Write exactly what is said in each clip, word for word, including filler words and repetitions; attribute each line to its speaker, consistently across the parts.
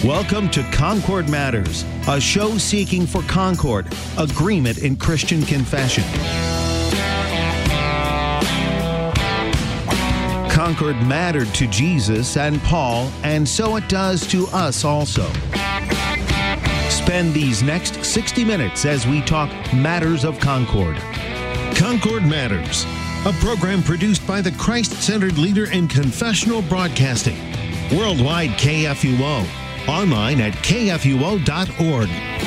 Speaker 1: Welcome to Concord Matters, a show seeking for concord, agreement in Christian confession. Concord mattered to Jesus and Paul, and so it does to us also. Spend these next sixty minutes as we talk matters of Concord. Concord Matters, a program produced by the Christ-centered leader in confessional broadcasting. Worldwide K F U O. Online at K F U O dot org.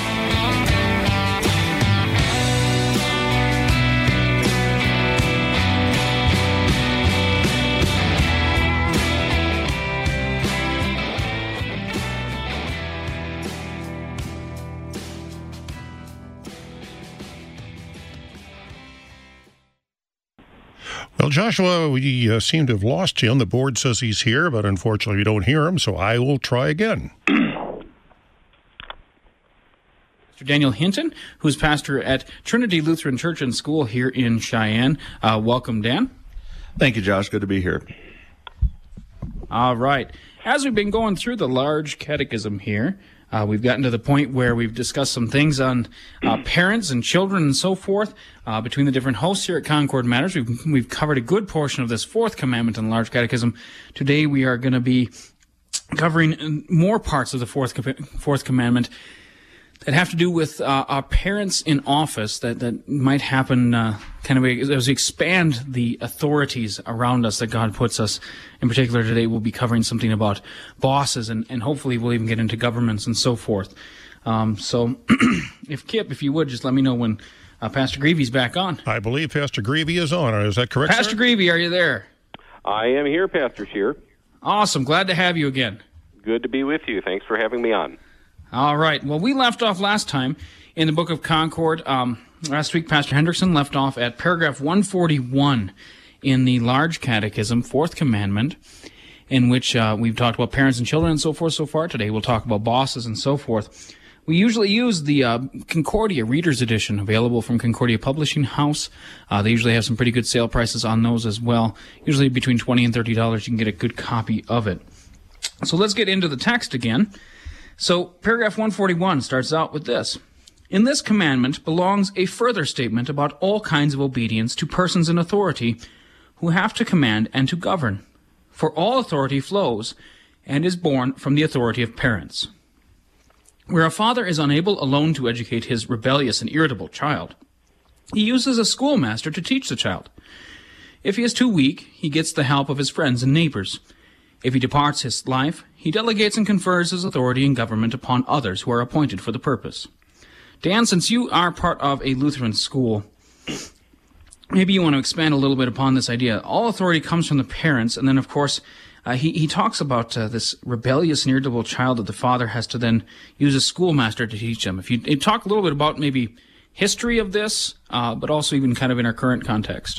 Speaker 2: Well, Joshua, we uh, seem to have lost him. The board says he's here, but unfortunately we don't hear him, so I will try again.
Speaker 3: Mister Daniel Hinton, who's pastor at Trinity Lutheran Church and School here in Cheyenne. Uh, welcome, Dan.
Speaker 4: Thank you, Josh. Good to be here.
Speaker 3: All right. As we've been going through the large catechism here, Uh, we've gotten to the point where we've discussed some things on uh, parents and children and so forth. Uh, between the different hosts here at Concord Matters, we've, we've covered a good portion of this fourth commandment in the large catechism. Today we are going to be covering more parts of the fourth fourth commandment that have to do with uh, our parents in office that, that might happen uh, kind of as we expand the authorities around us that God puts us. In particular, today we'll be covering something about bosses, and, and hopefully we'll even get into governments and so forth. Um, so, if Kip, if you would, just let me know when uh, Pastor Greavy's back on.
Speaker 2: I believe Pastor Greavy is on. Is that correct,
Speaker 3: Pastor
Speaker 2: sir?
Speaker 3: Greavy, are you there?
Speaker 5: I am here, Pastor Scheer.
Speaker 3: Awesome. Glad to have you again.
Speaker 5: Good to be with you. Thanks for having me on.
Speaker 3: All right. Well, we left off last time in the Book of Concord. Um, last week, Pastor Hendrickson left off at paragraph one forty-one in the Large Catechism, Fourth Commandment, in which uh, we've talked about parents and children and so forth so far. Today, we'll talk about bosses and so forth. We usually use the uh, Concordia Reader's Edition, available from Concordia Publishing House. Uh, they usually have some pretty good sale prices on those as well. Usually between twenty dollars and thirty dollars, you can get a good copy of it. So let's get into the text again. So, paragraph one forty-one starts out with this. In this commandment belongs a further statement about all kinds of obedience to persons in authority who have to command and to govern. For all authority flows and is born from the authority of parents. Where a father is unable alone to educate his rebellious and irritable child, he uses a schoolmaster to teach the child. If he is too weak, he gets the help of his friends and neighbors. If he departs his life, he delegates and confers his authority and government upon others who are appointed for the purpose. Dan, since you are part of a Lutheran school, maybe you want to expand a little bit upon this idea. All authority comes from the parents, and then, of course, uh, he, he talks about uh, this rebellious and irritable child that the father has to then use a schoolmaster to teach them. If you, you talk a little bit about maybe history of this, uh, but also even kind of in our current context.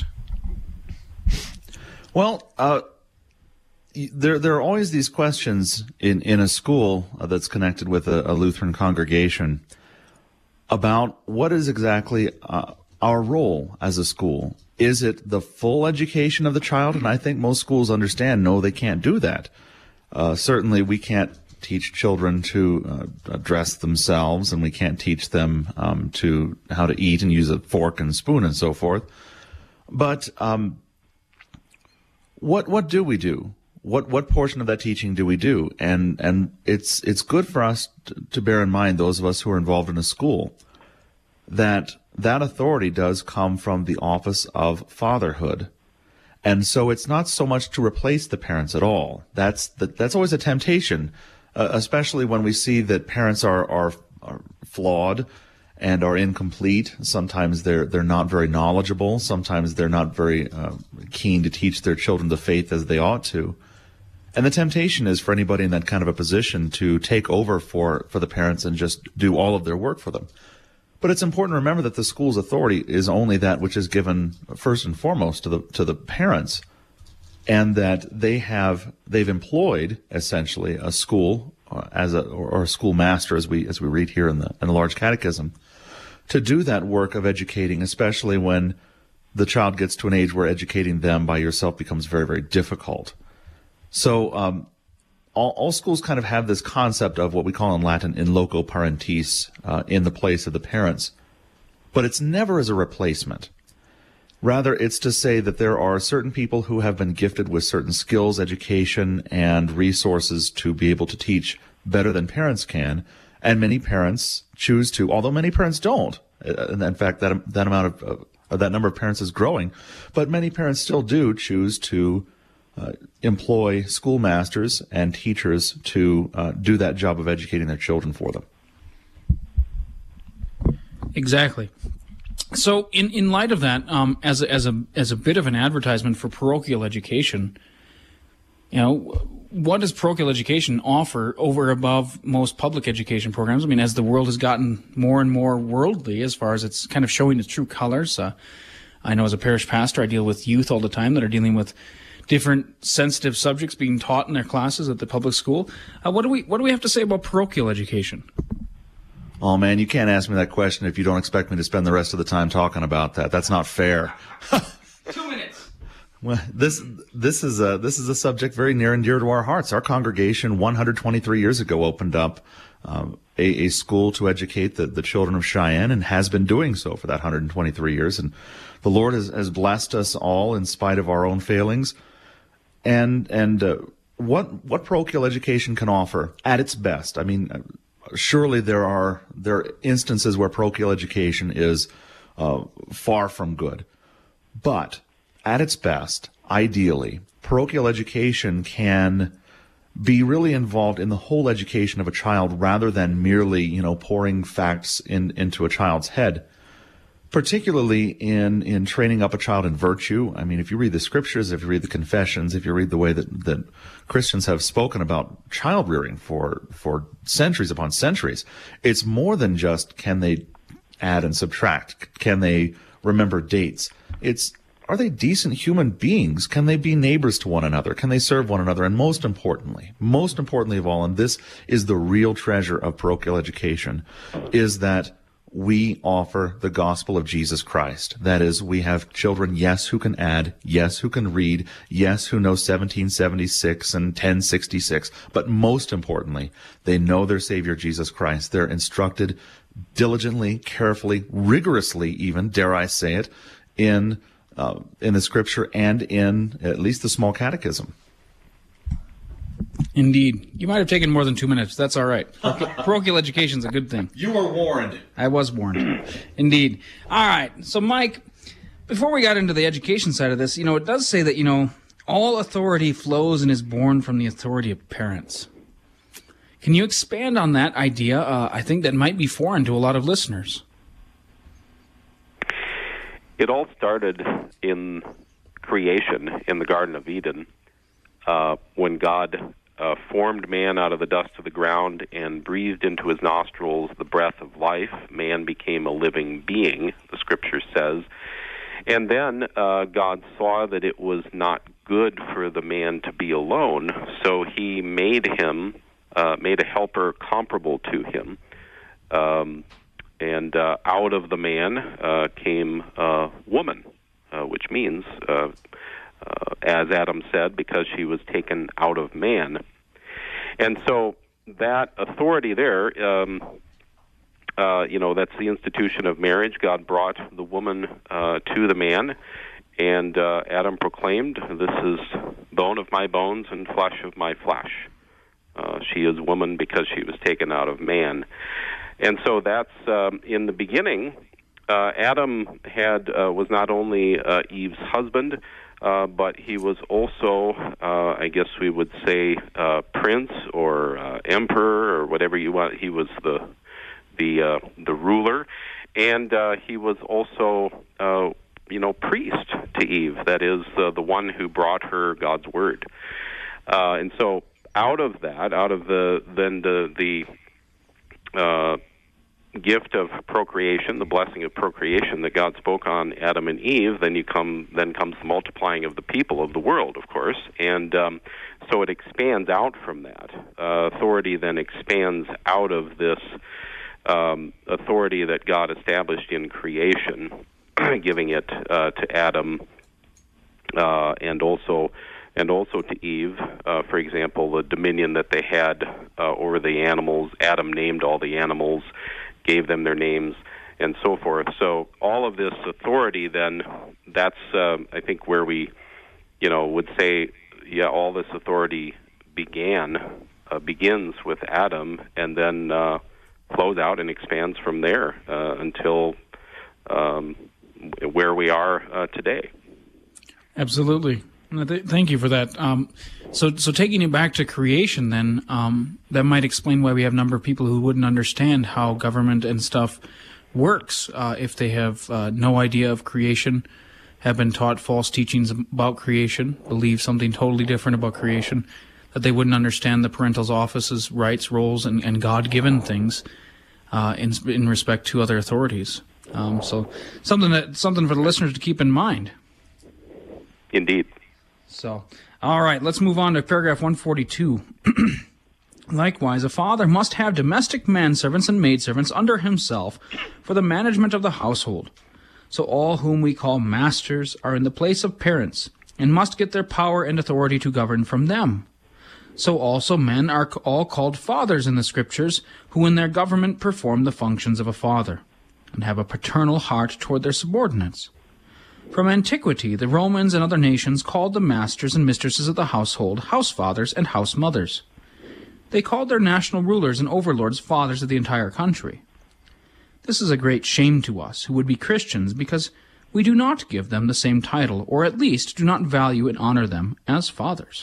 Speaker 4: Well, uh, there there are always these questions in, in a school uh, that's connected with a, a Lutheran congregation about what is exactly uh, our role as a school. Is it the full education of the child? And I think most schools understand, no, they can't do that. Uh, certainly we can't teach children to uh, dress themselves, and we can't teach them um, to how to eat and use a fork and spoon and so forth. But um, what what do we do? What what portion of that teaching do we do? And and it's it's good for us to, to bear in mind, those of us who are involved in a school, that that authority does come from the office of fatherhood. And so it's not so much to replace the parents at all. That's the, that's always a temptation, uh, especially when we see that parents are, are are flawed and are incomplete. Sometimes they're they're not very knowledgeable. Sometimes they're not very uh, keen to teach their children the faith as they ought to. And the temptation is for anybody in that kind of a position to take over for, for the parents and just do all of their work for them. But it's important to remember that the school's authority is only that which is given first and foremost to the to the parents, and that they have they've employed essentially a school uh, as a or, or a schoolmaster, as we as we read here in the in the Large Catechism, to do that work of educating, especially when the child gets to an age where educating them by yourself becomes very, very difficult. So um, all, all schools kind of have this concept of what we call in Latin in loco parentis, uh, in the place of the parents. But it's never as a replacement. Rather, it's to say that there are certain people who have been gifted with certain skills, education, and resources to be able to teach better than parents can. And many parents choose to, although many parents don't. In fact, that that amount of uh, that number of parents is growing. But many parents still do choose to uh, employ schoolmasters and teachers to uh, do that job of educating their children for them.
Speaker 3: Exactly. So, in, in light of that, um, as a, as a as a bit of an advertisement for parochial education, you know, what does parochial education offer over above most public education programs? I mean, as the world has gotten more and more worldly, as far as it's kind of showing its true colors. Uh, I know as a parish pastor, I deal with youth all the time that are dealing with different sensitive subjects being taught in their classes at the public school. Uh, what do we what do we have to say about parochial education?
Speaker 4: Oh, man, you can't ask me that question if you don't expect me to spend the rest of the time talking about that. That's not fair.
Speaker 3: Two minutes.
Speaker 4: Well, this this is a this is a subject very near and dear to our hearts. Our congregation one hundred twenty-three years ago opened up um, a, a school to educate the, the children of Cheyenne, and has been doing so for that one hundred twenty-three years. And the Lord has, has blessed us all in spite of our own failings. And and uh, what what parochial education can offer at its best, I mean, surely there are there are instances where parochial education is uh, far from good. But at its best, ideally, parochial education can be really involved in the whole education of a child rather than merely, you know, pouring facts in, into a child's head. Particularly in, in training up a child in virtue. I mean, if you read the scriptures, if you read the confessions, if you read the way that, that Christians have spoken about child rearing for, for centuries upon centuries, it's more than just can they add and subtract? Can they remember dates? It's, are they decent human beings? Can they be neighbors to one another? Can they serve one another? And most importantly, most importantly of all, and this is the real treasure of parochial education, is that we offer the gospel of Jesus Christ. That is, we have children, yes, who can add, yes, who can read, yes, who know seventeen seventy-six and ten sixty-six, but most importantly, they know their Savior Jesus Christ. They're instructed diligently, carefully, rigorously even, dare I say it, in uh, in the Scripture and in at least the small catechism.
Speaker 3: Indeed. You might have taken more than two minutes. That's all right. Parochial, parochial education is a good thing.
Speaker 4: You were warned.
Speaker 3: I was warned. Indeed. All right. So, Mike, before we got into the education side of this, you know, it does say that, you know, all authority flows and is born from the authority of parents. Can you expand on that idea? Uh, I think that might be foreign to a lot of listeners.
Speaker 5: It all started in creation in the Garden of Eden, uh, when God uh, formed man out of the dust of the ground and breathed into his nostrils the breath of life. Man became a living being, the Scripture says. And then uh, God saw that it was not good for the man to be alone, so he made him, uh, made a helper comparable to him. Um, and uh, out of the man uh, came uh, woman, uh, which means, uh, uh, as Adam said, because she was taken out of man. And so that authority there, um, uh, you know, that's the institution of marriage. God brought the woman uh, to the man, and uh, Adam proclaimed, "This is bone of my bones and flesh of my flesh." Uh, she is woman because she was taken out of man. And so that's, um, in the beginning, uh, Adam had uh, was not only uh, Eve's husband, uh, but he was also, uh, I guess we would say, uh, prince or uh, emperor or whatever you want. He was the the uh, the ruler, and uh, he was also, uh, you know, priest to Eve. That is, uh, the one who brought her God's word. Uh, and so, out of that, out of the then the the uh, gift of procreation, the blessing of procreation that God spoke on Adam and Eve, then you come then comes the multiplying of the people of the world, of course, and um, so it expands out from that. Uh, authority then expands out of this um, authority that God established in creation, giving it uh, to Adam, uh, and also and also to Eve. Uh, for example, the dominion that they had uh, over the animals. Adam named all the animals, gave them their names, and so forth. So all of this authority, then, that's, uh, I think, where we, you know, would say, yeah, all this authority began, uh, begins with Adam, and then uh, flows out and expands from there uh, until um, where we are uh, today.
Speaker 3: Absolutely. Thank you for that. Um, so, so taking it back to creation, then, um, that might explain why we have a number of people who wouldn't understand how government and stuff works uh, if they have uh, no idea of creation, have been taught false teachings about creation, believe something totally different about creation, that they wouldn't understand the parental office's rights, roles, and, and God-given things uh, in, in respect to other authorities. Um, so, something that something for the listeners to keep in mind.
Speaker 5: Indeed.
Speaker 3: So, all right, let's move on to paragraph one forty-two. Likewise, a father must have domestic manservants and maidservants under himself for the management of the household. So all whom we call masters are in the place of parents, and must get their power and authority to govern from them. So also men are all called fathers in the Scriptures, who in their government perform the functions of a father, and have a paternal heart toward their subordinates. From antiquity, the Romans and other nations called the masters and mistresses of the household housefathers and housemothers. They called their national rulers and overlords fathers of the entire country. This is a great shame to us, who would be Christians, because we do not give them the same title, or at least do not value and honor them as fathers.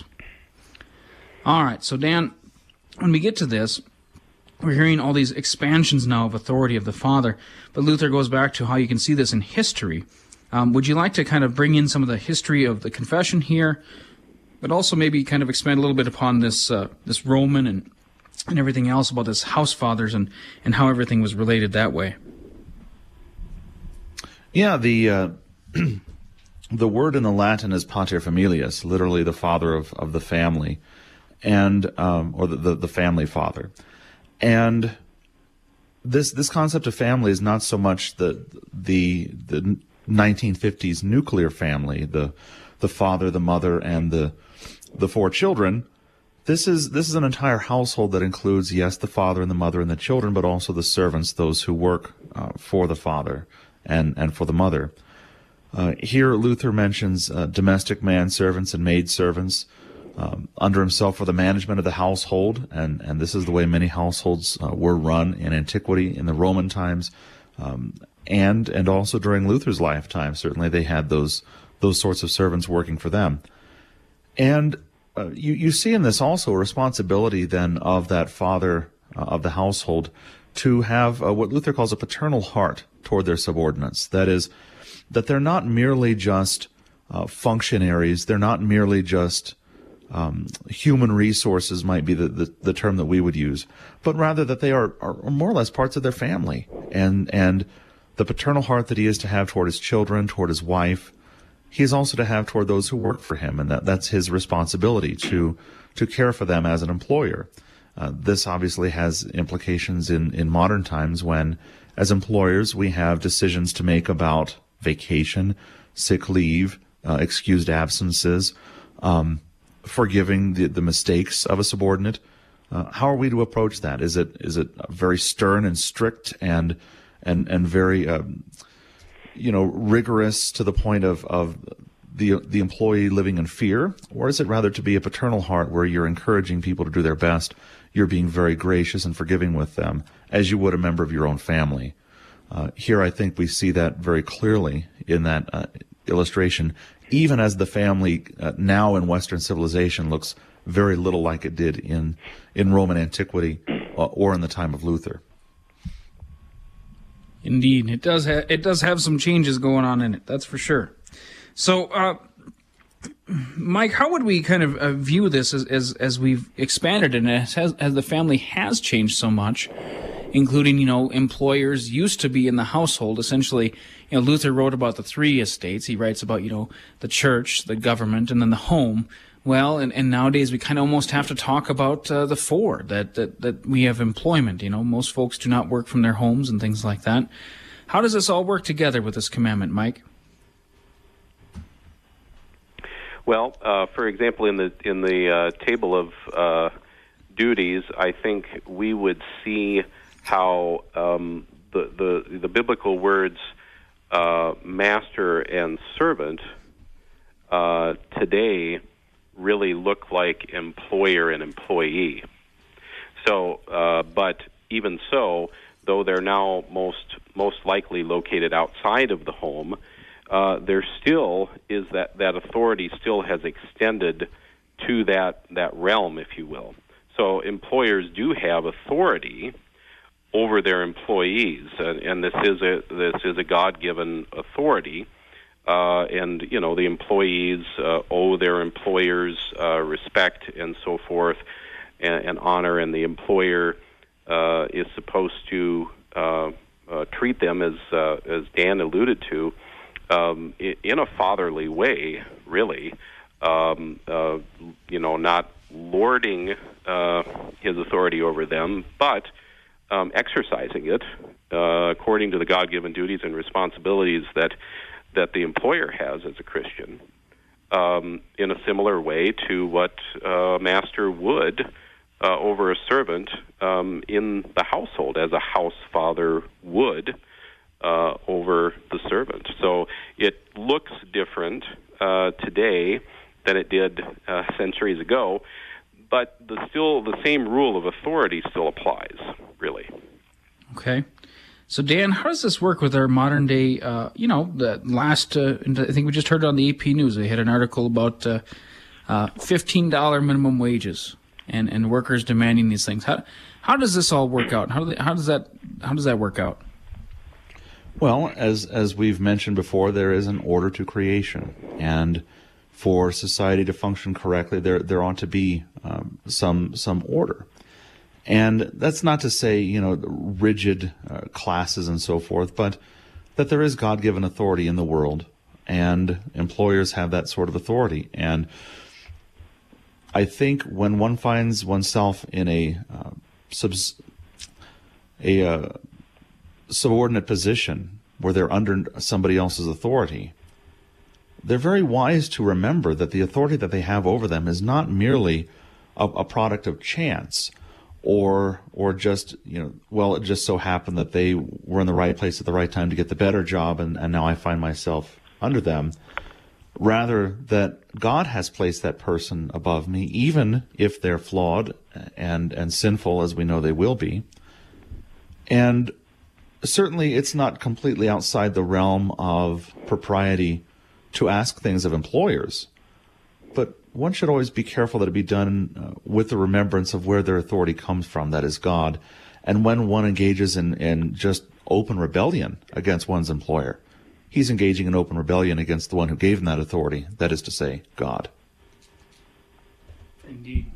Speaker 3: All right, so Dan, when we get to this, we're hearing all these expansions now of authority of the father, but Luther goes back to how you can see this in history. Um, would you like to kind of bring in some of the history of the confession here, but also maybe kind of expand a little bit upon this uh, this Roman and and everything else about this house fathers and, and how everything was related that way?
Speaker 4: Yeah, the uh, the word in the Latin is pater familias, literally the father of, of the family, and um, or the, the the family father, and this this concept of family is not so much the the the nineteen fifties nuclear family, the the father, the mother, and the the four children. This is this is an entire household that includes, yes, the father and the mother and the children, but also the servants, those who work uh, for the father and and for the mother. Uh, here, Luther mentions uh, domestic manservants and maidservants um, under himself for the management of the household, and and this is the way many households uh, were run in antiquity, in the Roman times. Um, And and also during Luther's lifetime, certainly they had those those sorts of servants working for them. And uh, you you see in this also a responsibility then of that father uh, of the household to have uh, what Luther calls a paternal heart toward their subordinates. That is, that they're not merely just uh, functionaries. They're not merely just um, human resources, might be the, the the term that we would use, but rather that they are, are more or less parts of their family. And and the paternal heart that he is to have toward his children, toward his wife, he is also to have toward those who work for him, and that, that's his responsibility to to care for them as an employer. Uh, this obviously has implications in, in modern times when, as employers, we have decisions to make about vacation, sick leave, uh, excused absences, um, forgiving the, the mistakes of a subordinate. Uh, how are we to approach that? Is it is it very stern and strict and and and very um, you know rigorous to the point of of the the employee living in fear, or is it rather to be a paternal heart where you're encouraging people to do their best, you're being very gracious and forgiving with them as you would a member of your own family? Uh, here, I think we see that very clearly in that uh, illustration, even as the family uh, now in Western civilization looks very little like it did in in Roman antiquity uh, or in the time of Luther.
Speaker 3: Indeed, it does. Ha- it does have some changes going on in it. That's for sure. So, uh, Mike, how would we kind of uh, view this as, as as we've expanded and as, as the family has changed so much, including, you know, employers used to be in the household. Essentially, you know, Luther wrote about the three estates. He writes about, you know, the church, the government, and then the home. Well, and, and nowadays we kind of almost have to talk about uh, the four, that, that, that we have employment. You know, most folks do not work from their homes and things like that. How does this all work together with this commandment, Mike?
Speaker 5: Well, uh, for example, in the in the uh, table of uh, duties, I think we would see how um, the, the the biblical words uh, master and servant uh, today really look like employer and employee. So, uh, but even so, though they're now most most likely located outside of the home, uh, there still is that, that authority still has extended to that, that realm, if you will. So employers do have authority over their employees, and, and this is a this is a God-given authority. Uh, and you know the employees uh, owe their employers uh, respect and so forth, and, and honor, and the employer uh, is supposed to uh, uh, treat them as uh, as Dan alluded to, um, in a fatherly way, really. Um, uh, you know, not lording uh, his authority over them, but um, exercising it uh, according to the God-given duties and responsibilities that that the employer has as a Christian, um, in a similar way to what a master would uh, over a servant um, in the household, as a house father would uh, over the servant. So it looks different uh, today than it did uh, centuries ago, but the still the same rule of authority still applies, really.
Speaker 3: Okay. So, Dan, how does this work with our modern day, uh, you know, the last, uh, I think we just heard on the A P News, they had an article about uh, uh, fifteen dollars minimum wages and, and workers demanding these things. How how does this all work out? How do they, how does that how does that work out?
Speaker 4: Well, as as we've mentioned before, there is an order to creation, and for society to function correctly, there there ought to be um, some some order. And that's not to say, you know, rigid uh, classes and so forth, but that there is God-given authority in the world, and employers have that sort of authority. And I think when one finds oneself in a uh, subs- a uh, subordinate position where they're under somebody else's authority, they're very wise to remember that the authority that they have over them is not merely a, a product of chance, or or just, you know, well, it just so happened that they were in the right place at the right time to get the better job, and, and now I find myself under them. Rather, that God has placed that person above me, even if they're flawed and, and sinful, as we know they will be. And certainly it's not completely outside the realm of propriety to ask things of employers, but one should always be careful that it be done uh, with the remembrance of where their authority comes from, that is God. And when one engages in, in just open rebellion against one's employer, he's engaging in open rebellion against the one who gave him that authority, that is to say, God.
Speaker 3: Indeed.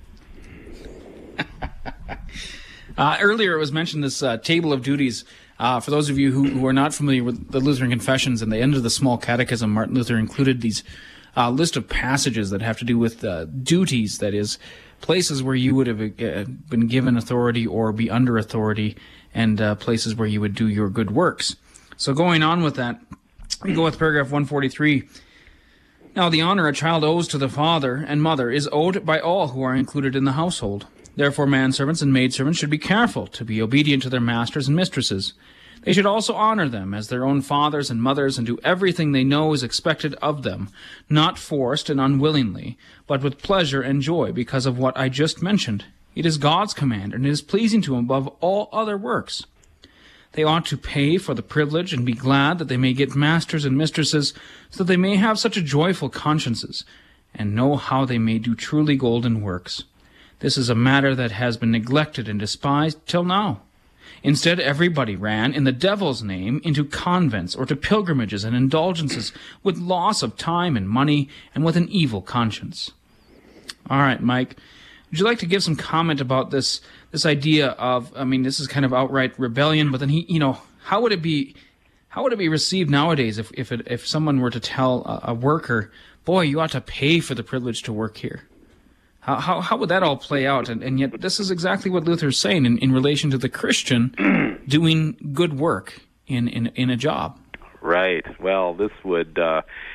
Speaker 3: uh, earlier it was mentioned this uh, table of duties. Uh, for those of you who, who are not familiar with the Lutheran Confessions, in the end of the Small Catechism, Martin Luther included these uh, list of passages that have to do with uh, duties, that is, places where you would have uh, been given authority or be under authority, and uh, places where you would do your good works. So going on with that, we go with paragraph one forty-three. Now, the honor a child owes to the father and mother is owed by all who are included in the household. Therefore, manservants and maidservants should be careful to be obedient to their masters and mistresses. They should also honor them as their own fathers and mothers, and do everything they know is expected of them, not forced and unwillingly, but with pleasure and joy because of what I just mentioned. It is God's command, and it is pleasing to him above all other works. They ought to pay for the privilege and be glad that they may get masters and mistresses, so that they may have such a joyful consciences, and know how they may do truly golden works. This is a matter that has been neglected and despised till now. Instead, everybody ran, in the devil's name, into convents or to pilgrimages and indulgences, with loss of time and money, and with an evil conscience. All right, Mike, would you like to give some comment about this this idea of, I mean, this is kind of outright rebellion, but then he, you know, how would it be, how would it be received nowadays if if it, if someone were to tell a, a worker, boy, you ought to pay for the privilege to work here? How how, how would that all play out? And, and yet this is exactly what Luther's saying in, in relation to the Christian doing good work in, in, in a job.
Speaker 5: Right. Well, this would uh,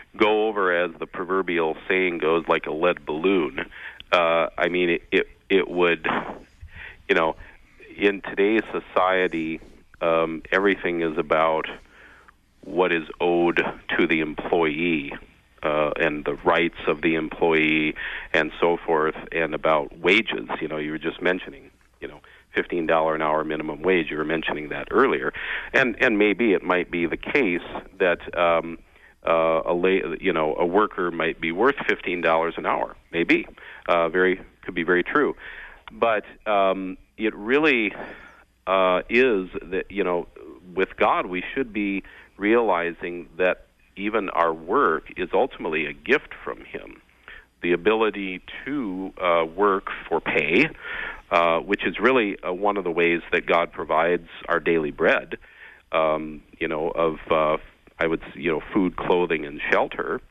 Speaker 5: go over, as the proverbial saying goes, like a lead balloon. Uh, I mean, it, it it would, you know, in today's society, um, everything is about what is owed to the employee uh, and the rights of the employee and so forth, and about wages. You know, you were just mentioning, you know, fifteen dollars an hour minimum wage. You were mentioning that earlier. And and maybe it might be the case that um, uh, a la- you know a worker might be worth fifteen dollars an hour. Maybe. Uh, very could be very true. But um, it really uh, is that, you know, with God we should be realizing that even our work is ultimately a gift from Him. The ability to uh, work for pay, uh, which is really uh, one of the ways that God provides our daily bread, um, you know, of, uh, I would say, you know, food, clothing, and shelter.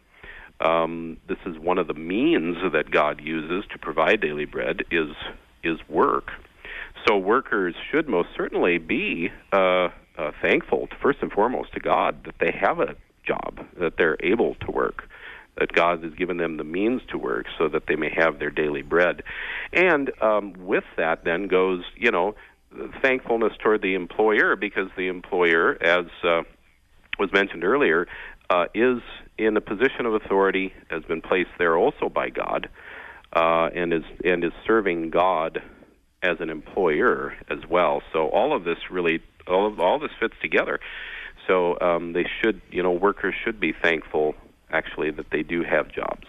Speaker 5: Um, this is one of the means that God uses to provide daily bread is is work. So workers should most certainly be uh, uh, thankful, to, first and foremost, to God that they have a job, that they're able to work, that God has given them the means to work so that they may have their daily bread. And um, with that then goes, you know, thankfulness toward the employer, because the employer, as uh, was mentioned earlier, uh, is in a position of authority, has been placed there also by God, uh, and is and is serving God as an employer as well. So all of this really, all of, all this fits together. So um, they should, you know, workers should be thankful, actually, that they do have jobs.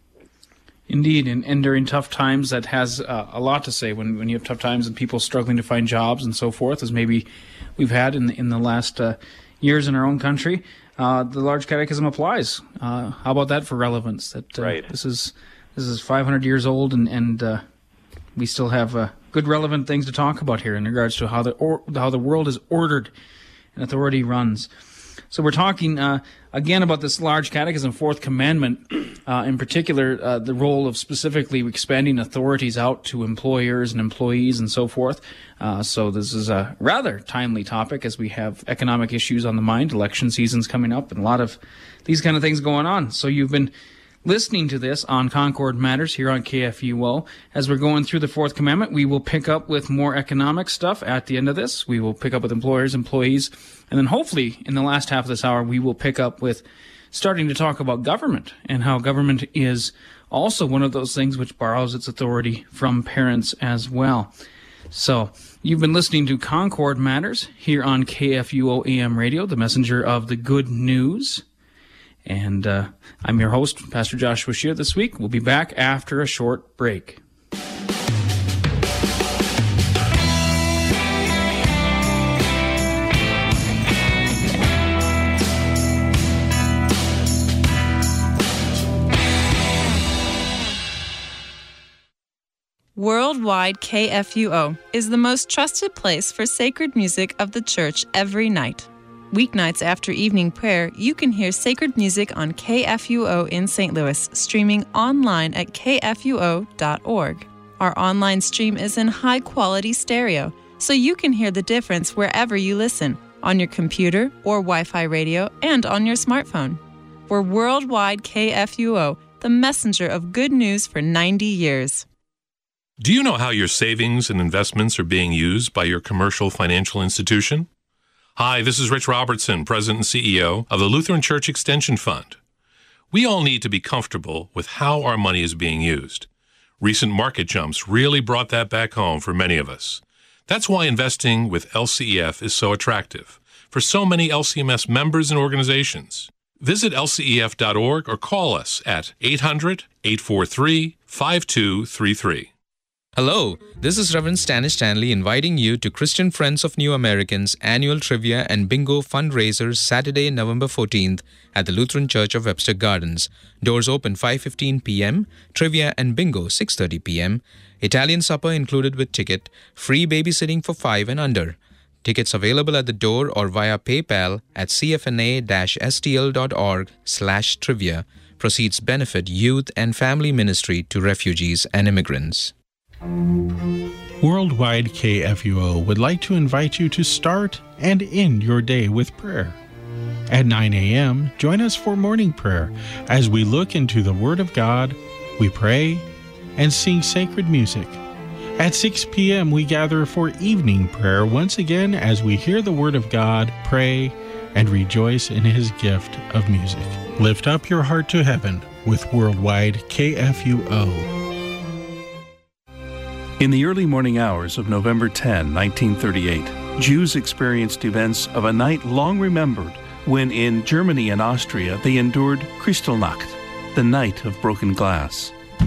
Speaker 3: Indeed, and, and during tough times, that has uh, a lot to say. When when you have tough times and people struggling to find jobs and so forth, as maybe we've had in the, in the last uh, years in our own country, uh, the Large Catechism applies. Uh, how about that for relevance? That uh,
Speaker 5: right.
Speaker 3: This is this is five hundred years old, and and uh, we still have uh, good relevant things to talk about here in regards to how the or, how the world is ordered and authority runs. So we're talking uh, again about this Large Catechism, Fourth Commandment, uh, in particular, uh, the role of specifically expanding authorities out to employers and employees and so forth. Uh, so this is a rather timely topic as we have economic issues on the mind, election season's coming up, and a lot of these kind of things going on. So you've been listening to this on Concord Matters here on K F U O. As we're going through the Fourth Commandment, we will pick up with more economic stuff at the end of this. We will pick up with employers, employees, and then hopefully in the last half of this hour, we will pick up with starting to talk about government and how government is also one of those things which borrows its authority from parents as well. So you've been listening to Concord Matters here on K F U O A M Radio, the messenger of the good news. And uh, I'm your host, Pastor Joshua Scheer, this week. We'll be back after a short break.
Speaker 6: Worldwide K F U O is the most trusted place for sacred music of the church every night. Weeknights after evening prayer, you can hear sacred music on K F U O in Saint Louis, streaming online at k f u o dot org. Our online stream is in high-quality stereo, so you can hear the difference wherever you listen, on your computer or Wi-Fi radio, and on your smartphone. We're Worldwide K F U O, the messenger of good news for ninety years.
Speaker 7: Do you know how your savings and investments are being used by your commercial financial institution? Hi, this is Rich Robertson, President and C E O of the Lutheran Church Extension Fund. We all need to be comfortable with how our money is being used. Recent market jumps really brought that back home for many of us. That's why investing with L C E F is so attractive for so many L C M S members and organizations. Visit L C E F dot org or call us at eight hundred, eight four three, five two three three.
Speaker 8: Hello, this is Reverend Stanish Stanley inviting you to Christian Friends of New Americans annual trivia and bingo fundraisers Saturday, November fourteenth at the Lutheran Church of Webster Gardens. Doors open five fifteen p.m., trivia and bingo six thirty p.m., Italian supper included with ticket, free babysitting for five and under. Tickets available at the door or via PayPal at c f n a dash s t l dot org slash trivia. Proceeds benefit youth and family ministry to refugees and immigrants.
Speaker 9: Worldwide K F U O would like to invite you to start and end your day with prayer. At nine a.m., join us for morning prayer as we look into the Word of God, we pray, and sing sacred music. At six p.m., we gather for evening prayer once again as we hear the Word of God, pray, and rejoice in His gift of music. Lift up your heart to heaven with Worldwide K F U O.
Speaker 10: In the early morning hours of November tenth, nineteen thirty-eight, Jews experienced events of a night long remembered when in Germany and Austria they endured Kristallnacht, the night of broken glass.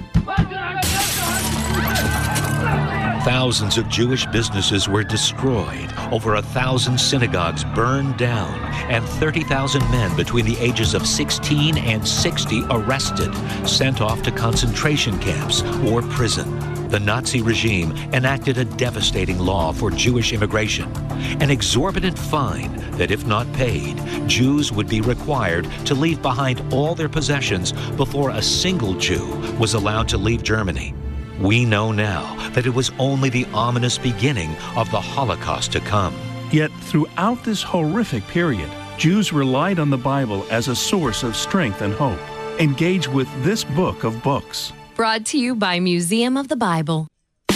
Speaker 11: Thousands of Jewish businesses were destroyed, over a thousand synagogues burned down, and thirty thousand men between the ages of sixteen and sixty arrested, sent off to concentration camps or prison. The Nazi regime enacted a devastating law for Jewish immigration, an exorbitant fine that, if not paid, Jews would be required to leave behind all their possessions before a single Jew was allowed to leave Germany. We know now that it was only the ominous beginning of the Holocaust to come.
Speaker 10: Yet throughout this horrific period, Jews relied on the Bible as a source of strength and hope. Engage with this book of books.
Speaker 12: Brought to you by Museum of the Bible.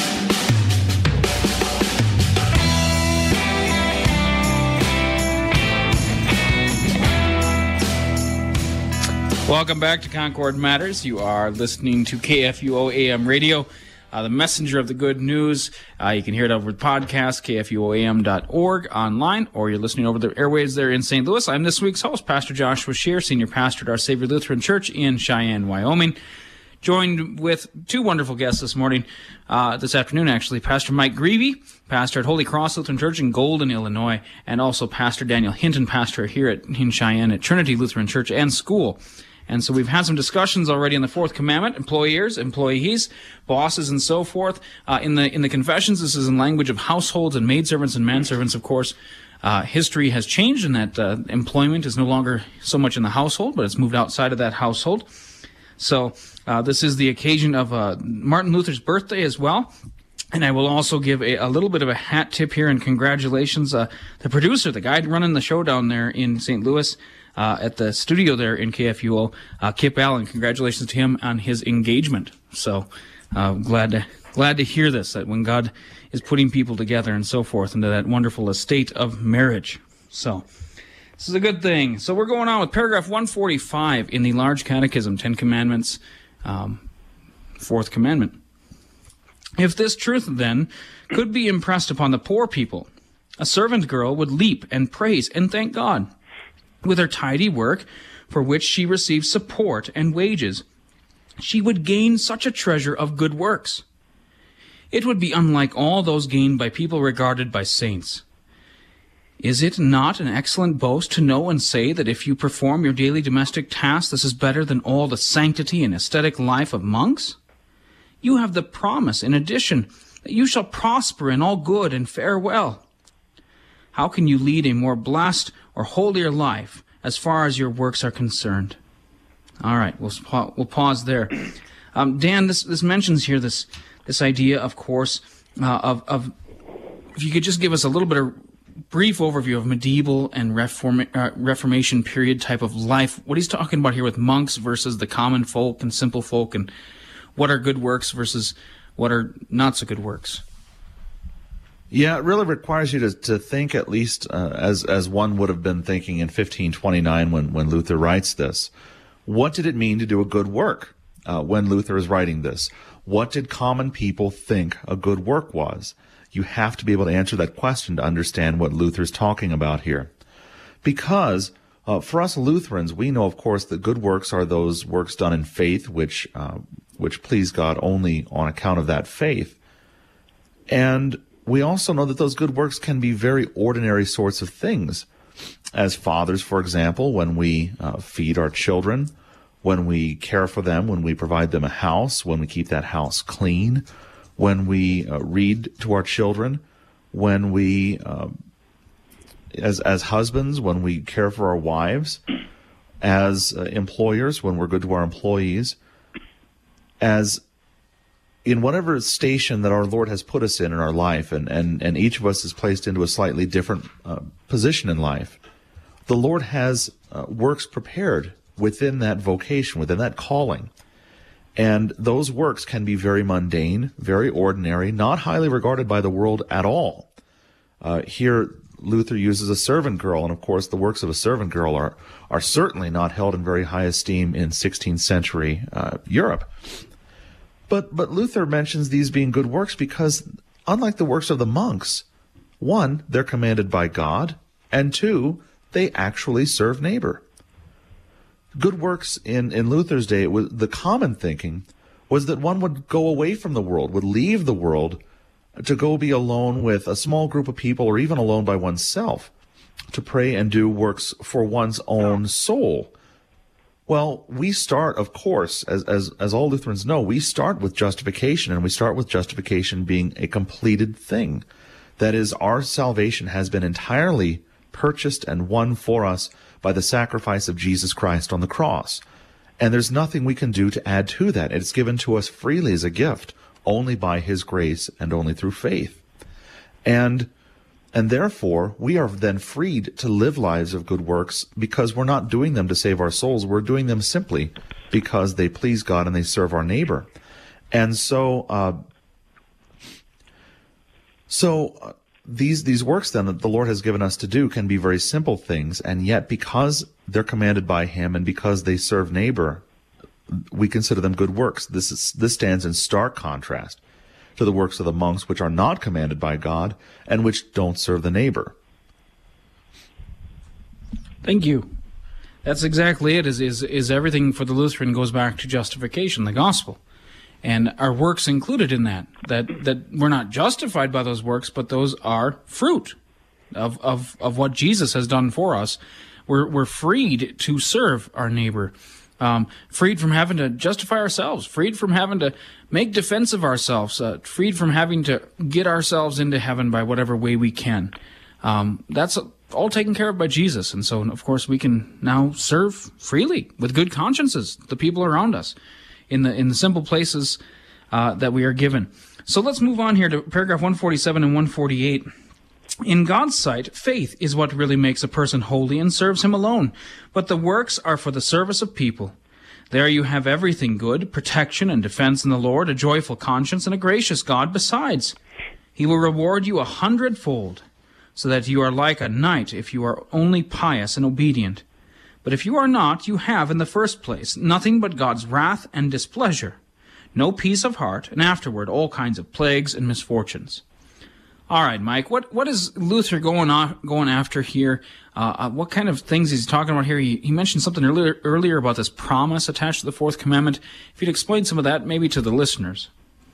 Speaker 3: Welcome back to Concord Matters. You are listening to K F U O A M Radio, uh, the messenger of the good news. Uh, you can hear it over the podcast, K F U O A M dot org, online, or you're listening over the airwaves there in Saint Louis. I'm this week's host, Pastor Joshua Scheer, Senior Pastor at Our Savior Lutheran Church in Cheyenne, Wyoming. Joined with two wonderful guests this morning, uh, this afternoon actually, Pastor Mike Greevy, pastor at Holy Cross Lutheran Church in Golden, Illinois, and also Pastor Daniel Hinton, pastor here at, in Cheyenne at Trinity Lutheran Church and School. And so we've had some discussions already on the Fourth Commandment, employers, employees, bosses, and so forth. Uh, in the in the confessions, this is in language of households and maidservants and manservants, of course. Uh, history has changed in that uh, employment is no longer so much in the household, but it's moved outside of that household. So uh, this is the occasion of uh, Martin Luther's birthday as well. And I will also give a, a little bit of a hat tip here and congratulations. Uh, the producer, the guy running the show down there in Saint Louis, uh, at the studio there in K F U O, uh, Kip Allen, congratulations to him on his engagement. So uh, glad to glad to hear this, that when God is putting people together and so forth into that wonderful estate of marriage. So this is a good thing. So we're going on with paragraph one forty-five in the Large Catechism, Ten Commandments, um, Fourth Commandment. If this truth, then, could be impressed upon the poor people, a servant girl would leap and praise and thank God. With her tidy work, for which she receives support and wages, she would gain such a treasure of good works. It would be unlike all those gained by people regarded by saints. Is it not an excellent boast to know and say that if you perform your daily domestic tasks, this is better than all the sanctity and ascetic life of monks? You have the promise, in addition, that you shall prosper in all good and fare well. How can you lead a more blessed or holier life as far as your works are concerned? All right, we'll we'll pause there. Um, Dan, this this mentions here this this idea, of course, uh, of of if you could just give us a little bit of brief overview of medieval and Reform, uh, Reformation period type of life. What he's talking about here with monks versus the common folk and simple folk, and what are good works versus what are not so good works.
Speaker 4: Yeah, it really requires you to, to think at least uh, as as one would have been thinking in fifteen twenty-nine when, when Luther writes this. What did it mean to do a good work uh, when Luther is writing this? What did common people think a good work was? You have to be able to answer that question to understand what Luther's talking about here. Because uh, for us Lutherans, we know, of course, that good works are those works done in faith, which uh, which please God only on account of that faith. And we also know that those good works can be very ordinary sorts of things. As fathers, for example, when we uh, feed our children, when we care for them, when we provide them a house, when we keep that house clean, when we uh, read to our children, when we, uh, as as husbands, when we care for our wives, as uh, employers, when we're good to our employees, as in whatever station that our Lord has put us in in our life, and, and, and each of us is placed into a slightly different uh, position in life, the Lord has uh, works prepared within that vocation, within that calling. And those works can be very mundane, very ordinary, not highly regarded by the world at all. Uh, here, Luther uses a servant girl, and of course the works of a servant girl are, are certainly not held in very high esteem in sixteenth century uh, Europe. But, but Luther mentions these being good works because, unlike the works of the monks, one, they're commanded by God, and two, they actually serve neighbor. Good works in, in Luther's day, it was, the common thinking was that one would go away from the world, would leave the world to go be alone with a small group of people or even alone by oneself to pray and do works for one's own soul. Well, we start, of course, as, as, as all Lutherans know, we start with justification, and we start with justification being a completed thing. That is, our salvation has been entirely purchased and won for us by the sacrifice of Jesus Christ on the cross. And there's nothing we can do to add to that. It's given to us freely as a gift, only by His grace and only through faith. And and therefore, we are then freed to live lives of good works because we're not doing them to save our souls. We're doing them simply because they please God and they serve our neighbor. And so, uh, so uh, these these works then that the Lord has given us to do can be very simple things, and yet because they're commanded by Him and because they serve neighbor, we consider them good works. This is this stands in stark contrast to the works of the monks, which are not commanded by God and which don't serve the neighbor.
Speaker 3: Thank you. That's exactly it. Is is is everything for the Lutheran goes back to justification, the gospel, and our works included in that. That that we're not justified by those works, but those are fruit of of of what Jesus has done for us. We're we're freed to serve our neighbor. Um, freed from having to justify ourselves, freed from having to make defense of ourselves, uh, freed from having to get ourselves into heaven by whatever way we can. Um, that's all taken care of by Jesus. And so, of course, we can now serve freely with good consciences the people around us in the in the simple places uh, that we are given. So let's move on here to paragraph one forty-seven and one forty-eight. In God's sight, faith is what really makes a person holy and serves Him alone. But the works are for the service of people. There you have everything good, protection and defense in the Lord, a joyful conscience, and a gracious God besides. He will reward you a hundredfold, so that you are like a knight if you are only pious and obedient. But if you are not, you have, in the first place, nothing but God's wrath and displeasure, no peace of heart, and afterward all kinds of plagues and misfortunes. All right, Mike, what, what is Luther going on, going after here? Uh, uh, what kind of things is he talking about here? He, he mentioned something earlier, earlier about this promise attached to the fourth commandment. If you'd explain some of that, maybe to the listeners.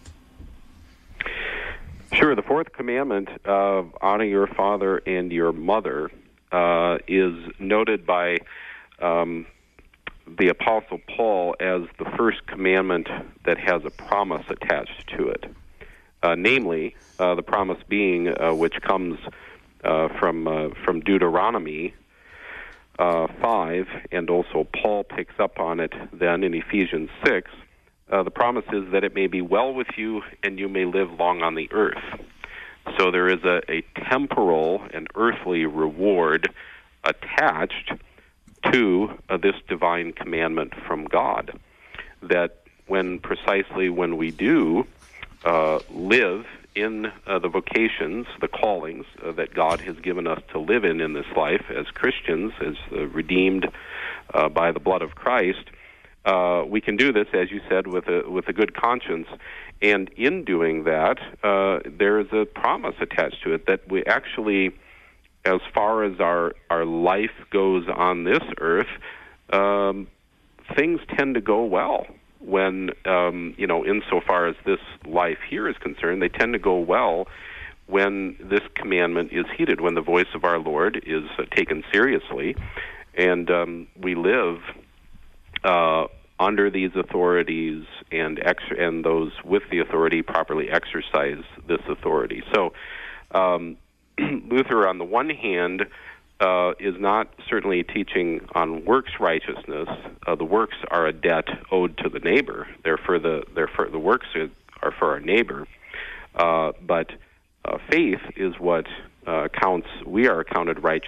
Speaker 5: Sure. The fourth commandment of honor your father and your mother uh, is noted by um, the Apostle Paul as the first commandment that has a promise attached to it. Uh, namely, uh, the promise being, uh, which comes uh, from uh, from Deuteronomy uh, five, and also Paul picks up on it then in Ephesians six. Uh, the promise is that it may be well with you and you may live long on the earth. So there is a, a temporal and earthly reward attached to uh, this divine commandment from God, that when precisely when we do Uh, live in uh, the vocations, the callings uh, that God has given us to live in in this life as Christians, as uh, redeemed uh, by the blood of Christ, uh, we can do this, as you said, with a with a good conscience. And in doing that, uh, there is a promise attached to it that we actually, as far as our, our life goes on this earth, um, things tend to go well. When, um, you know, insofar as this life here is concerned, they tend to go well when this commandment is heeded, when the voice of our Lord is uh, taken seriously, and um, we live uh, under these authorities and ex- and those with the authority properly exercise this authority. So um, Luther, on the one hand, Uh, is not certainly teaching on works righteousness. Uh, the works are a debt owed to the neighbor. Therefore, the therefore the works are for our neighbor. Uh, but uh, faith is what uh, counts. We are accounted righteous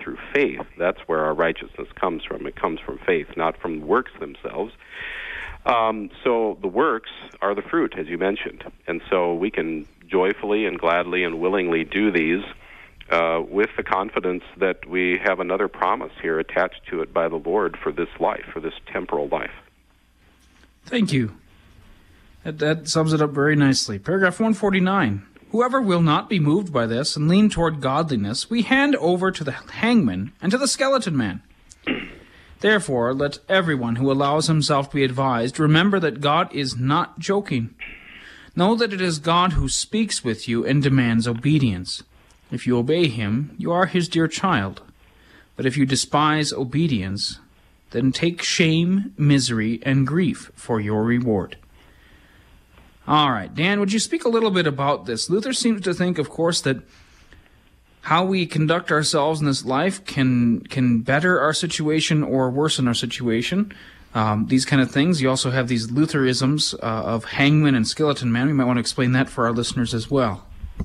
Speaker 5: through faith. That's where our righteousness comes from. It comes from faith, not from works themselves. Um, so the works are the fruit, as you mentioned. And so we can joyfully and gladly and willingly do these uh, with the confidence that we have another promise here attached to it by the Lord for this life, for this temporal life.
Speaker 3: Thank you. That, that sums it up very nicely. Paragraph one forty-nine. Whoever will not be moved by this and lean toward godliness, we hand over to the hangman and to the skeleton man. Therefore, let everyone who allows himself to be advised remember that God is not joking. Know that it is God who speaks with you and demands obedience. If you obey him, you are his dear child. But if you despise obedience, then take shame, misery, and grief for your reward. All right, Dan, would you speak a little bit about this? Luther seems to think, of course, that how we conduct ourselves in this life can can better our situation or worsen our situation. Um, these kind of things. You also have these Lutheranisms uh, of hangman and skeleton man. We might want to explain that for our listeners as well.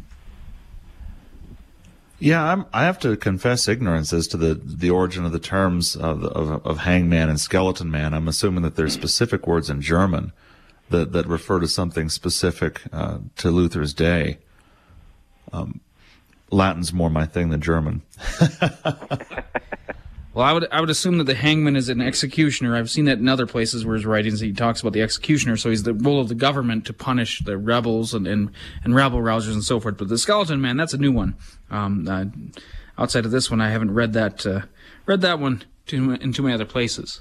Speaker 4: Yeah, I'm, I have to confess ignorance as to the, the origin of the terms of, of, of hangman and skeleton man. I'm assuming that there's specific words in German that, that refer to something specific uh, to Luther's day. Um, Latin's more my thing than German.
Speaker 3: Well, I would I would assume that the hangman is an executioner. I've seen that in other places where his writings he talks about the executioner. So he's the role of the government to punish the rebels and and, and rabble rousers and so forth. But the skeleton man, that's a new one. Um, uh, outside of this one, I haven't read that uh, read that one too, in too many other places.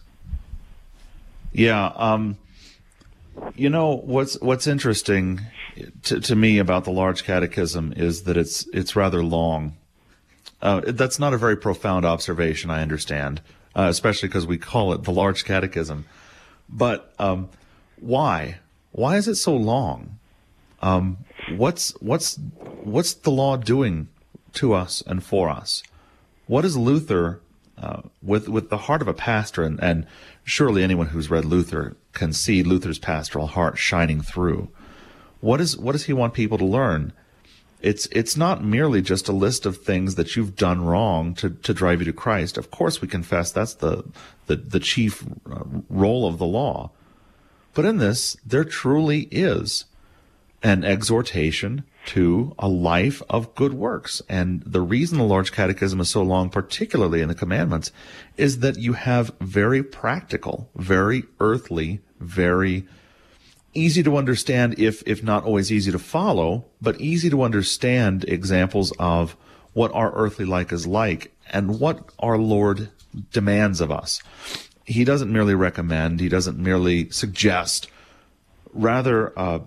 Speaker 4: Yeah, um, you know what's what's interesting to, to me about the Large Catechism is that it's it's rather long. Uh, that's not a very profound observation, I understand, uh, especially because we call it the Large Catechism. But um, why? Why is it so long? Um, what's what's what's the law doing to us and for us? What is Luther, uh, with with the heart of a pastor, and, and surely anyone who's read Luther can see Luther's pastoral heart shining through. What is what does he want people to learn? It's it's not merely just a list of things that you've done wrong to, to drive you to Christ. Of course, we confess that's the the, the chief role of the law. But in this, there truly is an exhortation to a life of good works. And the reason the Large Catechism is so long, particularly in the commandments, is that you have very practical, very earthly, very easy to understand, if if not always easy to follow, but easy to understand examples of what our earthly life is like and what our Lord demands of us. He doesn't merely recommend, he doesn't merely suggest. Rather, uh,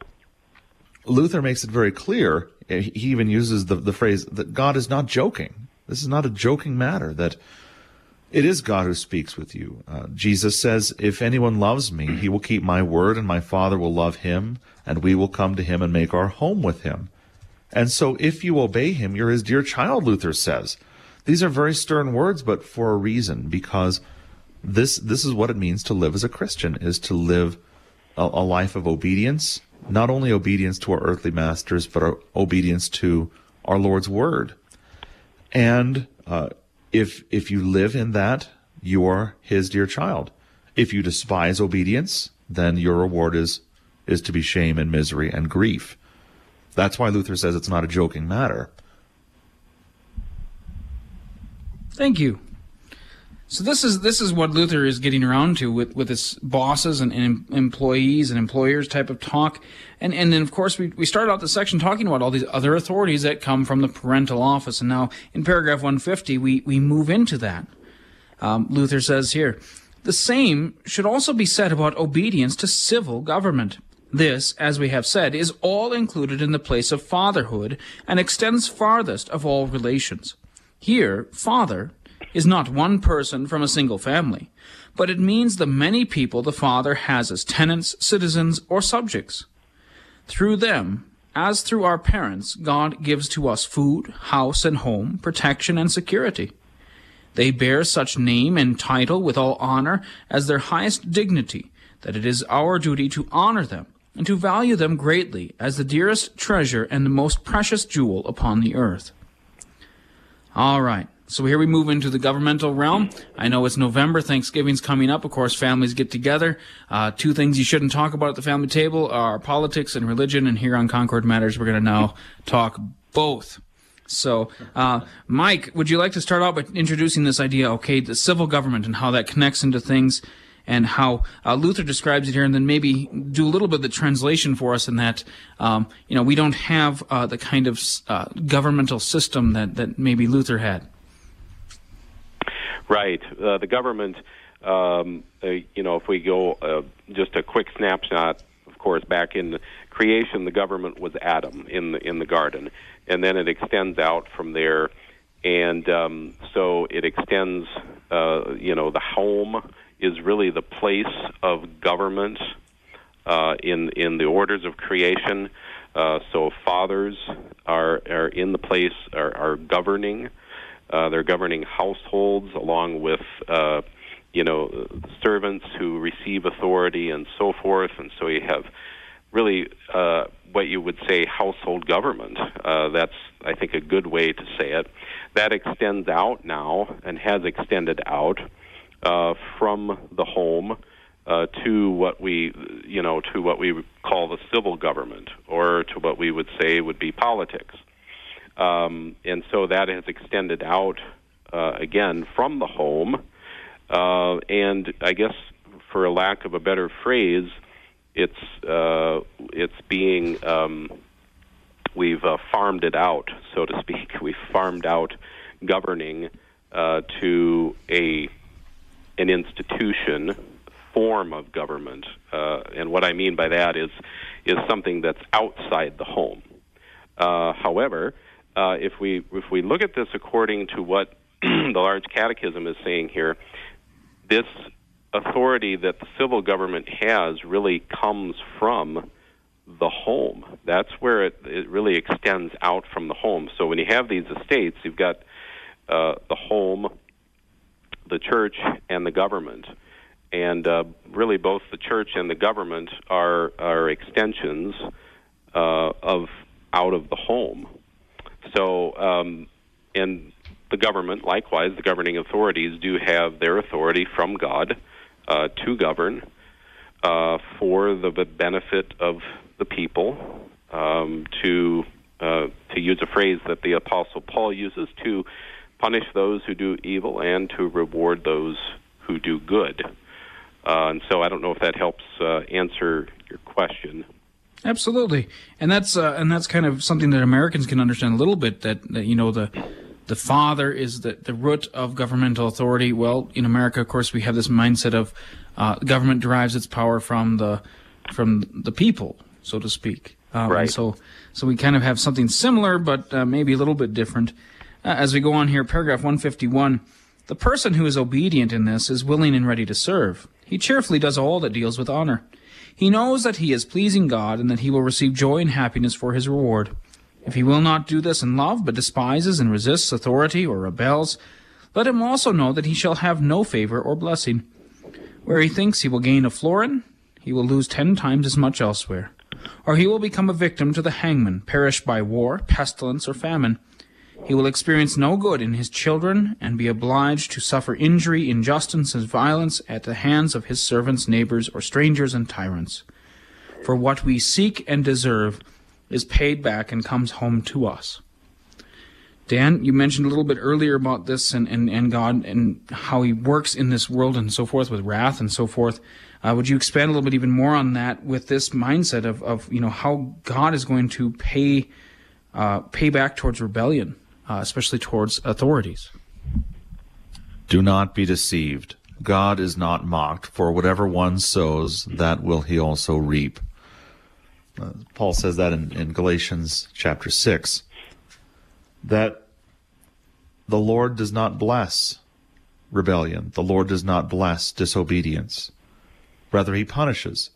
Speaker 4: Luther makes it very clear, he even uses the, the phrase that God is not joking. This is not a joking matter, that it is God who speaks with you. Uh, Jesus says, if anyone loves me, he will keep my word, and my Father will love him, and we will come to him and make our home with him. And so if you obey him, you're his dear child, Luther says. These are very stern words, but for a reason, because this this is what it means to live as a Christian, is to live a, a life of obedience, not only obedience to our earthly masters, but our obedience to our Lord's word. And uh If if you live in that, you are his dear child. If you despise obedience, then your reward is is to be shame and misery and grief. That's why Luther says it's not a joking matter.
Speaker 3: Thank you. So this is this is what Luther is getting around to with, with his bosses and, and employees and employers type of talk. And and then, of course, we, we started out the section talking about all these other authorities that come from the parental office. And now in paragraph one fifty, we, we move into that. Um, Luther says here, the same should also be said about obedience to civil government. This, as we have said, is all included in the place of fatherhood and extends farthest of all relations. Here, father is not one person from a single family, but it means the many people the Father has as tenants, citizens, or subjects. Through them, as through our parents, God gives to us food, house and home, protection and security. They bear such name and title with all honor as their highest dignity, that it is our duty to honor them and to value them greatly as the dearest treasure and the most precious jewel upon the earth. All right. So here we move into the governmental realm. I know it's November. Thanksgiving's coming up. Of course, families get together. Uh, two things you shouldn't talk about at the family table are politics and religion. And here on Concord Matters, we're going to now talk both. So, uh, Mike, would you like to start out by introducing this idea, okay, the civil government and how that connects into things and how uh, Luther describes it here, and then maybe do a little bit of the translation for us in that, um, you know, we don't have uh, the kind of uh, governmental system that, that maybe Luther had.
Speaker 5: Right. Uh, the government, um, uh, you know, if we go uh, just a quick snapshot, of course, back in creation, the government was Adam in the, in the garden, and then it extends out from there, and um, so it extends, uh, you know, the home is really the place of government uh, in in the orders of creation. Uh, so fathers are are in the place, are, are governing. Uh, they're governing households along with, uh, you know, servants who receive authority and so forth. And so you have really uh, what you would say household government. Uh, that's, I think, a good way to say it. That extends out now and has extended out uh, from the home uh, to what we, you know, to what we call the civil government, or to what we would say would be politics. Um, and so that has extended out, uh, again, from the home. Uh, and I guess, for a lack of a better phrase, it's uh, it's being, um, we've uh, farmed it out, so to speak. We've farmed out governing uh, to a an institution, form of government. Uh, and what I mean by that is, is something that's outside the home. Uh, however, Uh, if we if we look at this according to what the Large Catechism is saying here, this authority that the civil government has really comes from the home. That's where it, it really extends out from the home. So when you have these estates, you've got uh, the home, the church, and the government. And uh, really both the church and the government are, are extensions uh, of out of the home. So, um, and the government, likewise, the governing authorities do have their authority from God uh, to govern uh, for the benefit of the people, um, to uh, to use a phrase that the Apostle Paul uses, to punish those who do evil and to reward those who do good. Uh, and so I don't know if that helps uh, answer your question.
Speaker 3: Absolutely, and that's uh, and that's kind of something that Americans can understand a little bit. That, that you know, the the father is the the root of governmental authority. Well, in America, of course, we have this mindset of uh, government derives its power from the from the people, so to speak. Um,
Speaker 5: right.
Speaker 3: And so, so we kind of have something similar, but uh, maybe a little bit different. Uh, as we go on here, paragraph one fifty-one, the person who is obedient in this is willing and ready to serve. He cheerfully does all that deals with honor. He knows that he is pleasing God and that he will receive joy and happiness for his reward. If he will not do this in love, but despises and resists authority or rebels, let him also know that he shall have no favor or blessing. Where he thinks he will gain a florin, he will lose ten times as much elsewhere. Or he will become a victim to the hangman, perish by war, pestilence, or famine. He will experience no good in his children, and be obliged to suffer injury, injustice, and violence at the hands of his servants, neighbors, or strangers and tyrants. For what we seek and deserve is paid back and comes home to us. Dan, you mentioned a little bit earlier about this and, and, and God and how he works in this world and so forth with wrath and so forth. Uh, would you expand a little bit even more on that with this mindset of, of you know, how God is going to pay uh, pay back towards rebellion? Uh, especially towards authorities.
Speaker 4: Do not be deceived. God is not mocked, for whatever one sows, that will he also reap. Uh, Paul says that in, in Galatians chapter six, that the Lord does not bless rebellion. The Lord does not bless disobedience. Rather, he punishes.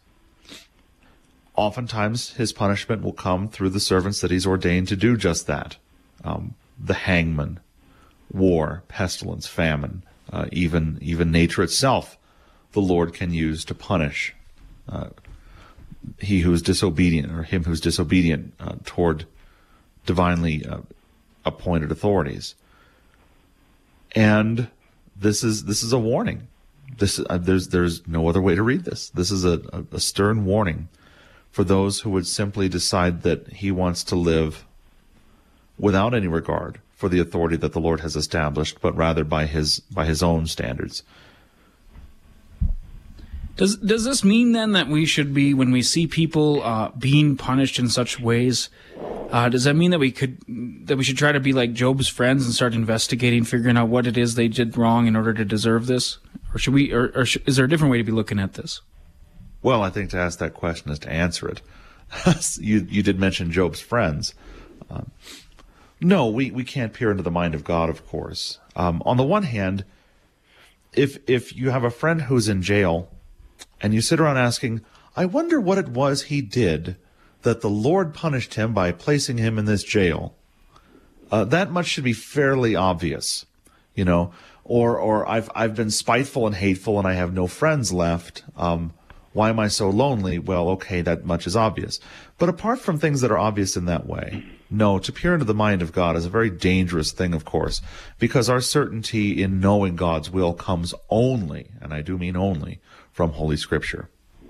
Speaker 4: Oftentimes, his punishment will come through the servants that he's ordained to do just that. Um, the hangman, war, pestilence, famine, uh, even even nature itself, the Lord can use to punish uh, he who is disobedient, or him who is disobedient uh, toward divinely uh, appointed authorities. And this is this is a warning. This uh, there's there's no other way to read this. This is a, a, a stern warning for those who would simply decide that he wants to live without any regard for the authority that the Lord has established, but rather by his by his own standards.
Speaker 3: Does does this mean then that we should be, when we see people uh, being punished in such ways, uh, does that mean that we could that we should try to be like Job's friends and start investigating, figuring out what it is they did wrong in order to deserve this, or should we, or, or should, is there a different way to be looking at this?
Speaker 4: Well, I think to ask that question is to answer it. you you did mention Job's friends. Um, no, we, we can't peer into the mind of God, of course. Um, on the one hand, if if you have a friend who's in jail, and you sit around asking, I wonder what it was he did that the Lord punished him by placing him in this jail. Uh, that much should be fairly obvious, you know. Or or I've I've been spiteful and hateful and I have no friends left. Um, why am I so lonely? Well, okay, that much is obvious. But apart from things that are obvious in that way, no, to peer into the mind of God is a very dangerous thing, of course, because our certainty in knowing God's will comes only, and I do mean only, from Holy Scripture.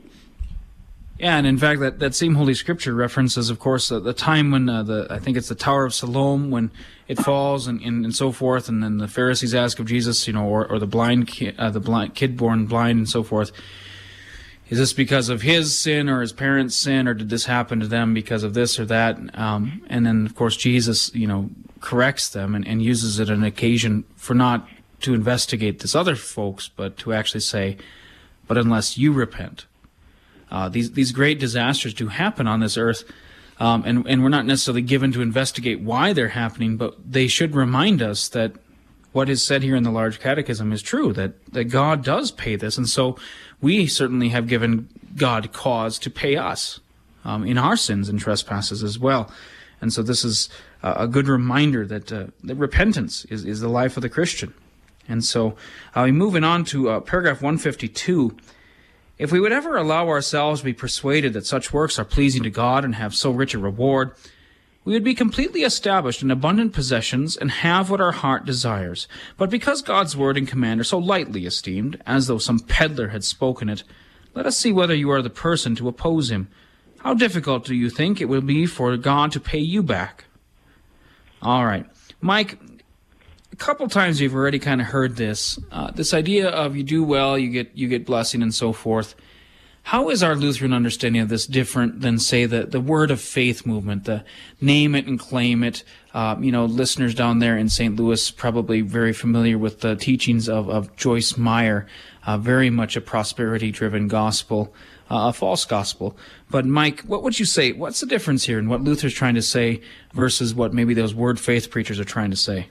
Speaker 3: Yeah, and in fact, that, that same Holy Scripture references, of course, uh, the time when uh, the I think it's the Tower of Siloam, when it falls and, and, and so forth, and then the Pharisees ask of Jesus, you know, or, or the blind ki- uh, the blind kid born blind and so forth, is this because of his sin or his parents' sin, or did this happen to them because of this or that? Um, and then, of course, Jesus, you know, corrects them and, and uses it as an occasion for not to investigate this other folks, but to actually say, but unless you repent. Uh, these these great disasters do happen on this earth, um, and, and we're not necessarily given to investigate why they're happening, but they should remind us that what is said here in the Large Catechism is true, that, that God does pay this, and so we certainly have given God cause to pay us um, in our sins and trespasses as well. And so this is uh, a good reminder that, uh, that repentance is, is the life of the Christian. And so uh, moving on to uh, paragraph one fifty-two, if we would ever allow ourselves to be persuaded that such works are pleasing to God and have so rich a reward, we would be completely established in abundant possessions and have what our heart desires. But because God's word and command are so lightly esteemed, as though some peddler had spoken it, let us see whether you are the person to oppose him. How difficult do you think it will be for God to pay you back? All right. Mike, a couple times you've already kind of heard this. Uh, this idea of you do well, you get you get blessing and so forth. How is our Lutheran understanding of this different than, say, the, the word of faith movement, the name it and claim it? Uh, you know, listeners down there in Saint Louis probably very familiar with the teachings of, of Joyce Meyer, uh, very much a prosperity-driven gospel, uh, a false gospel. But, Mike, what would you say? What's the difference here in what Luther's trying to say versus what maybe those word faith preachers are trying to say?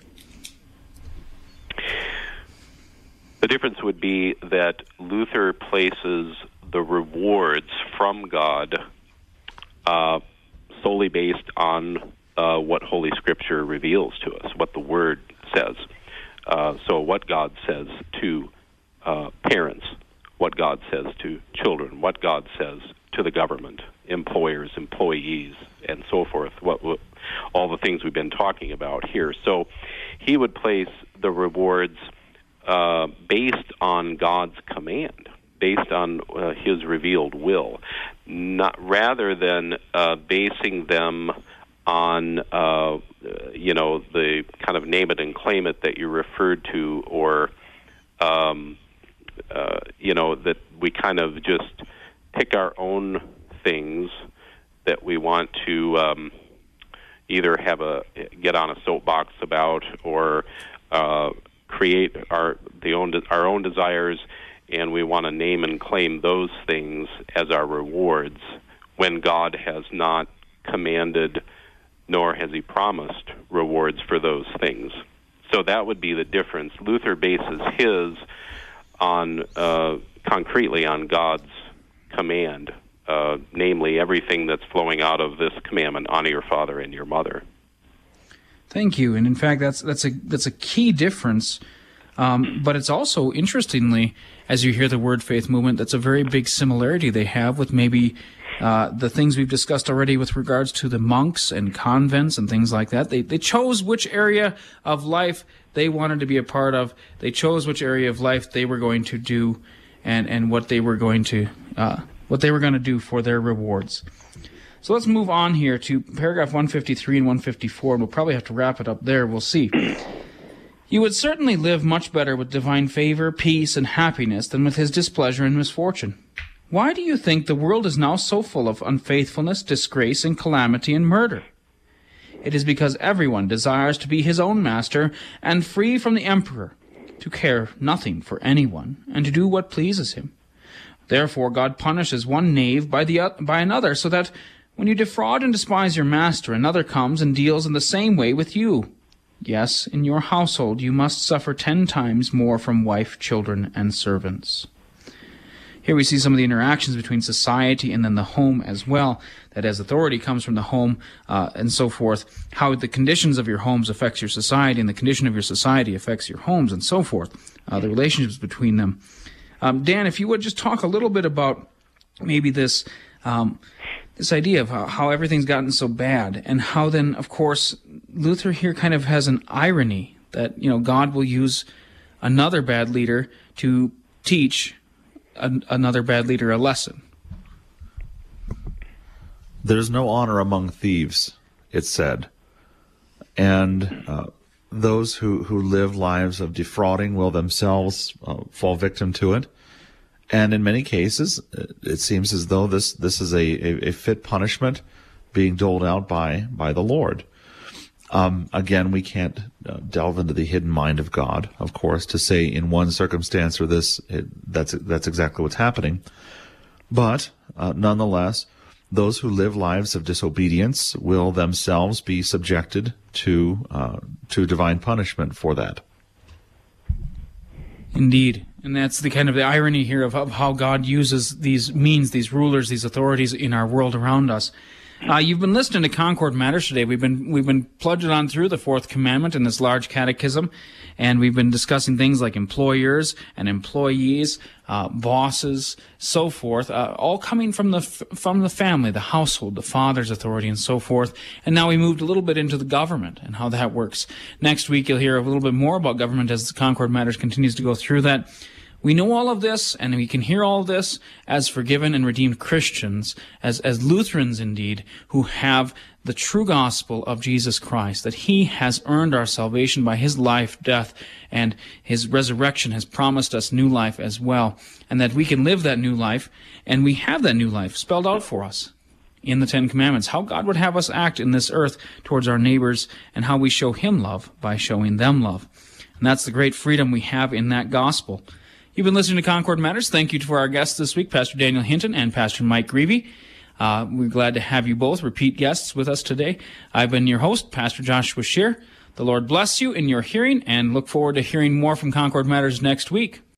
Speaker 5: The difference would be that Luther places the rewards from God uh, solely based on uh, what Holy Scripture reveals to us, what the Word says. Uh, so what God says to uh, parents, what God says to children, what God says to the government, employers, employees, and so forth, what, what all the things we've been talking about here. So he would place the rewards uh, based on God's command, based on uh, his revealed will, not rather than uh, basing them on, uh, you know, the kind of name it and claim it that you referred to, or, um, uh, you know, that we kind of just pick our own things that we want to um, either have a get on a soapbox about, or uh, create our the own our own desires, and we want to name and claim those things as our rewards when God has not commanded, nor has he promised rewards for those things. So that would be the difference. Luther bases his on uh, concretely on God's command, uh, namely everything that's flowing out of this commandment: honor your father and your mother.
Speaker 3: Thank you. And in fact, that's that's a that's a key difference. Um, but it's also, interestingly, as you hear the word faith movement, that's a very big similarity they have with maybe uh, the things we've discussed already with regards to the monks and convents and things like that. They they chose which area of life they wanted to be a part of. They chose which area of life they were going to do, and, and what they were going to uh, what they were going to do for their rewards. So let's move on here to paragraph one fifty-three and one fifty-four, and we'll probably have to wrap it up there. We'll see. You would certainly live much better with divine favor, peace, and happiness than with his displeasure and misfortune. Why do you think the world is now so full of unfaithfulness, disgrace, and calamity and murder? It is because everyone desires to be his own master and free from the emperor, to care nothing for anyone, and to do what pleases him. Therefore God punishes one knave by the by another, so that when you defraud and despise your master, another comes and deals in the same way with you. Yes, in your household you must suffer ten times more from wife, children, and servants. Here we see some of the interactions between society and then the home as well, that as authority comes from the home uh, and so forth, how the conditions of your homes affects your society, and the condition of your society affects your homes and so forth, uh, the relationships between them. Um, Dan, if you would just talk a little bit about maybe this um, this idea of how, how everything's gotten so bad, and how then, of course, Luther here kind of has an irony that, you know, God will use another bad leader to teach an, another bad leader a lesson.
Speaker 4: There's no honor among thieves, it's said. And uh, those who, who live lives of defrauding will themselves uh, fall victim to it. And in many cases, it seems as though this, this is a, a, a fit punishment being doled out by, by the Lord. Um, again, we can't uh, delve into the hidden mind of God, of course, to say in one circumstance or this, it, that's, that's exactly what's happening. But uh, nonetheless, those who live lives of disobedience will themselves be subjected to uh, to divine punishment for that.
Speaker 3: Indeed. And that's the kind of the irony here of, of how God uses these means, these rulers, these authorities in our world around us. Uh, you've been listening to Concord Matters today. We've been we've been plunging on through the Fourth Commandment in this large catechism, and we've been discussing things like employers and employees, uh, bosses, so forth, uh, all coming from the f- from the family, the household, the father's authority, and so forth. And now we moved a little bit into the government and how that works. Next week, you'll hear a little bit more about government as Concord Matters continues to go through that. We know all of this, and we can hear all of this as forgiven and redeemed Christians, as, as Lutherans indeed, who have the true gospel of Jesus Christ, that he has earned our salvation by his life, death, and his resurrection has promised us new life as well, and that we can live that new life, and we have that new life spelled out for us in the Ten Commandments, how God would have us act in this earth towards our neighbors, and how we show him love by showing them love. And that's the great freedom we have in that gospel. You've been listening to Concord Matters. Thank you to our guests this week, Pastor Daniel Hinton and Pastor Mike Greevy. Uh, we're glad to have you both repeat guests with us today. I've been your host, Pastor Joshua Scheer. The Lord bless you in your hearing, and look forward to hearing more from Concord Matters next week.